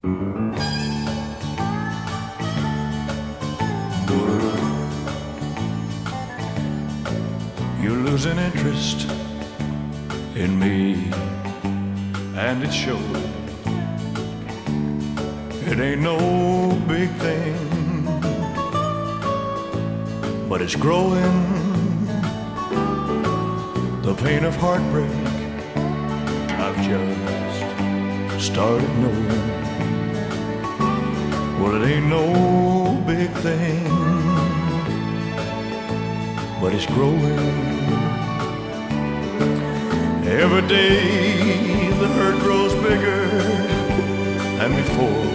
You're losing interest in me, and it shows. It ain't no big thing, but it's growing. The pain of heartbreak I've just started knowing. Well, it ain't no big thing, but it's growing. Every day the hurt grows bigger than before,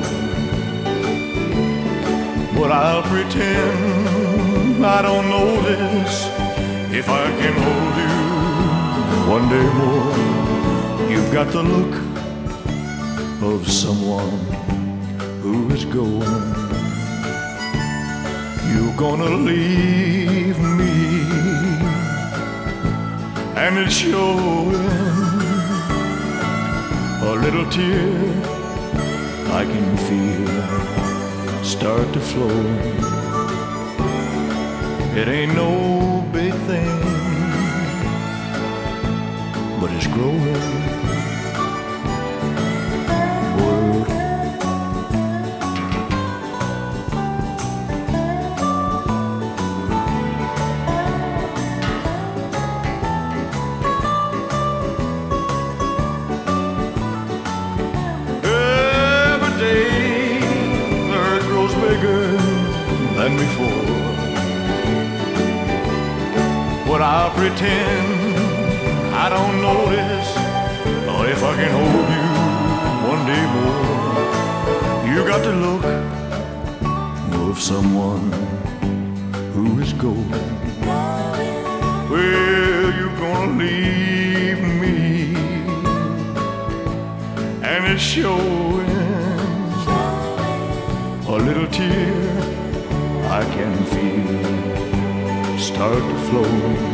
but I'll pretend I don't notice if I can hold you one day more. You've got the look of someone who is going. You're gonna leave me, and it's showing. A little tear I can feel start to flow. It ain't no big thing, but it's growing. Word. Every day the earth grows bigger than before, but I'll pretend I don't notice. Or if I can hold you one day more. You got the look of someone who is going. Well, you're gonna leave me, and it's showing. A little tear I can feel start to flow.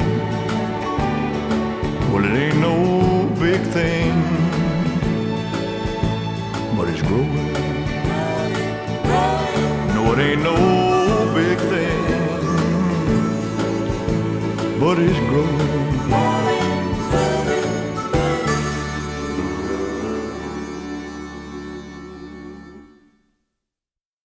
Well, it ain't no big thing, but it's growing. No, it ain't no big thing, but it's growing.